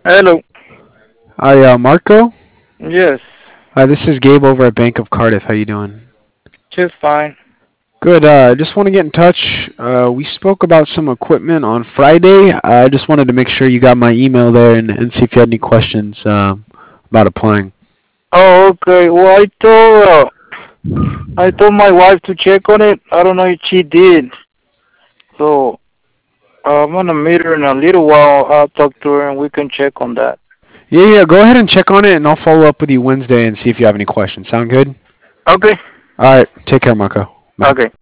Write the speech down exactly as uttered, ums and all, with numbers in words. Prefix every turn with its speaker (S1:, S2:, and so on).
S1: Hello.
S2: Hi, uh, Marco.
S1: Yes,
S2: Hi, this is Gabe over at Bank of Cardiff. How you doing?
S1: just fine.
S2: Good. Uh, I just want to get in touch. Uh, we spoke about some equipment on Friday. I just wanted to make sure you got my email there and, and see if you had any questions um, about applying.
S1: Oh, okay. Well, I told uh, I told my wife to check on it. I don't know if she did. So uh, I'm gonna meet her in a little while. I'll talk to her and we can check on that.
S2: Yeah, yeah. Go ahead and check on it, and I'll follow up with you Wednesday and see if you have any questions. Sound good?
S1: Okay.
S2: All right. Take care, Marco. Bye.
S1: Okay.